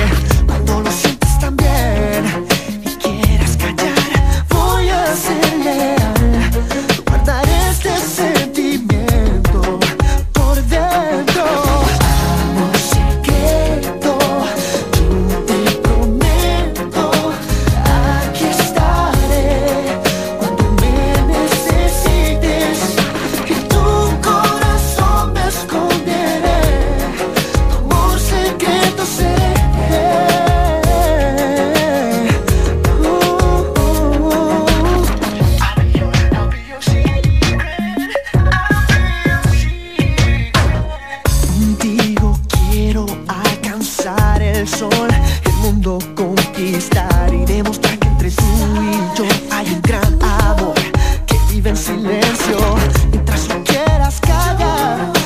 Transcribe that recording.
Cuando lo sientes también y quieras callar, voy a ser leal. Guardaré este sentimiento por dentro. Amor secreto, yo te prometo, aquí estaré cuando me necesites. En tu corazón me esconderé, tu amor secreto seré. Contigo quiero alcanzar el sol, el mundo conquistar y demostrar que entre tú y yo hay un gran amor que vive en silencio. Mientras lo quieras callar,